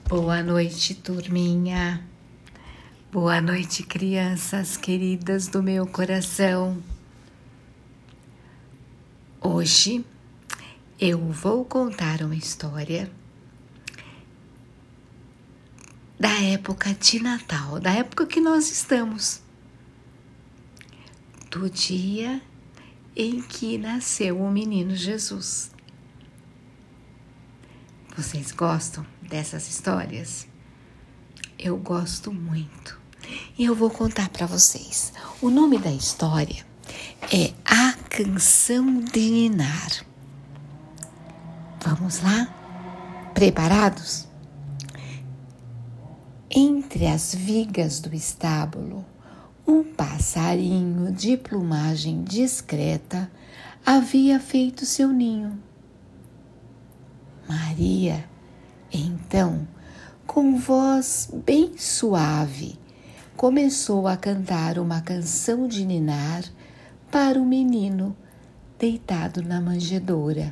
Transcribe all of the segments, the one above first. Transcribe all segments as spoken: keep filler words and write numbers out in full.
Boa noite, turminha. Boa noite, crianças queridas do meu coração. Hoje eu vou contar uma história da época de Natal, da época que nós estamos, do dia em que nasceu o menino Jesus. Vocês gostam dessas histórias? Eu gosto muito. E eu vou contar para vocês. O nome da história é A Canção de Ninar. Vamos lá? Preparados? Entre as vigas do estábulo, um passarinho de plumagem discreta havia feito seu ninho. Maria, então, com voz bem suave, começou a cantar uma canção de ninar para o menino deitado na manjedoura.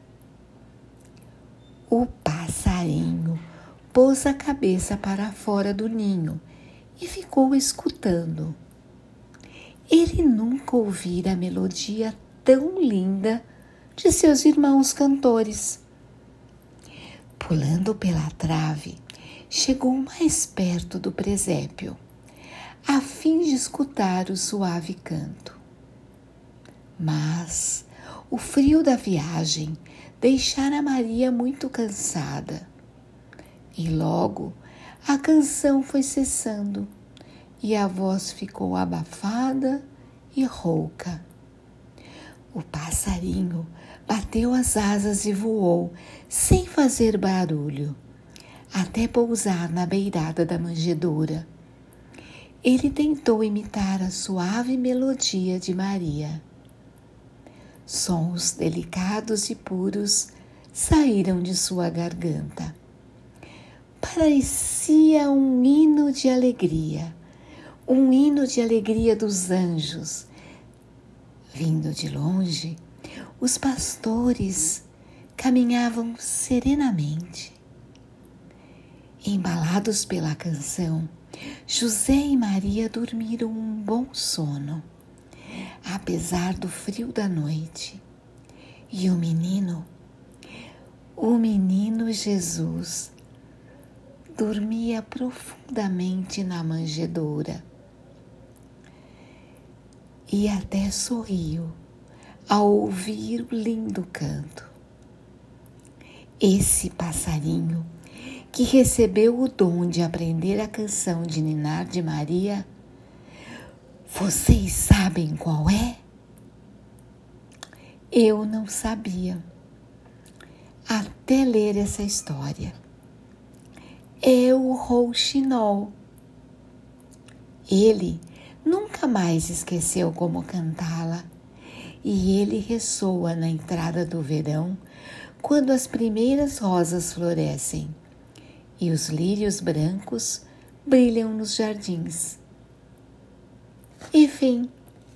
O passarinho pôs a cabeça para fora do ninho e ficou escutando. Ele nunca ouvira a melodia tão linda de seus irmãos cantores. Pulando pela trave, chegou mais perto do presépio, a fim de escutar o suave canto. Mas o frio da viagem deixara Maria muito cansada, e logo a canção foi cessando e a voz ficou abafada e rouca. O passarinho bateu as asas e voou, sem fazer barulho, até pousar na beirada da manjedoura. Ele tentou imitar a suave melodia de Maria. Sons delicados e puros saíram de sua garganta. Parecia um hino de alegria, um hino de alegria dos anjos. Vindo de longe, os pastores caminhavam serenamente. Embalados pela canção, José e Maria dormiram um bom sono, apesar do frio da noite. E o menino, o menino Jesus, dormia profundamente na manjedoura. E até sorriu ao ouvir o lindo canto. Esse passarinho, que recebeu o dom de aprender a canção de ninar de Maria, vocês sabem qual é? Eu não sabia, até ler essa história. É o rouxinol. Ele nunca mais esqueceu como cantá-la, e ele ressoa na entrada do verão, quando as primeiras rosas florescem e os lírios brancos brilham nos jardins. Enfim,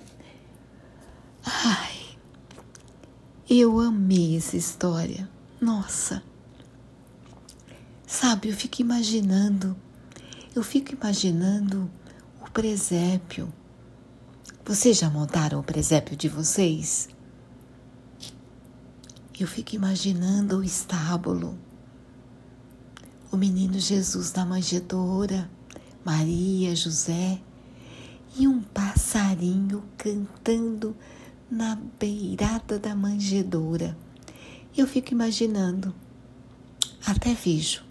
ai, eu amei essa história. Nossa, sabe, eu fico imaginando, eu fico imaginando o presépio. Vocês já montaram o presépio de vocês? Eu fico imaginando o estábulo, o menino Jesus na manjedoura, Maria, José e um passarinho cantando na beirada da manjedoura. Eu fico imaginando, até vejo.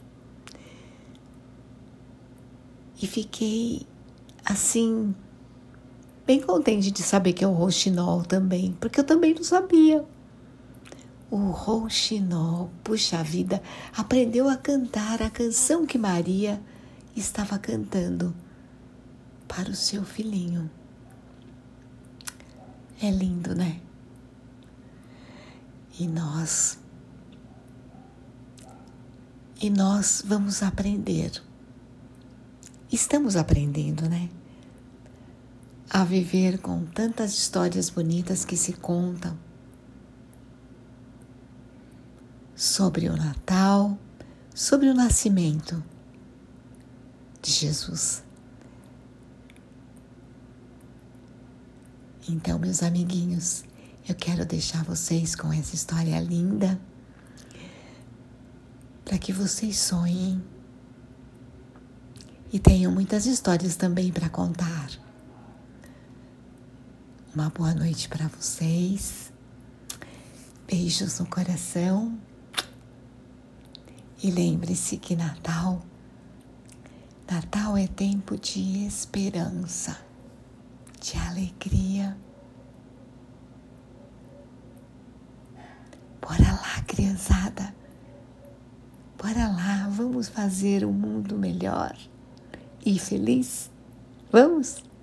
E fiquei assim, bem contente de saber que é o rouxinol também, porque eu também não sabia. O rouxinol, puxa vida, aprendeu a cantar a canção que Maria estava cantando para o seu filhinho. É lindo, né? E nós, e nós vamos aprender. Estamos aprendendo, né? A viver com tantas histórias bonitas que se contam sobre o Natal, sobre o nascimento de Jesus. Então, meus amiguinhos, eu quero deixar vocês com essa história linda para que vocês sonhem e tenham muitas histórias também para contar. Uma boa noite para vocês. Beijos no coração. E lembre-se que Natal, Natal é tempo de esperança, de alegria. Bora lá, criançada. Bora lá, vamos fazer um mundo melhor e feliz. Vamos?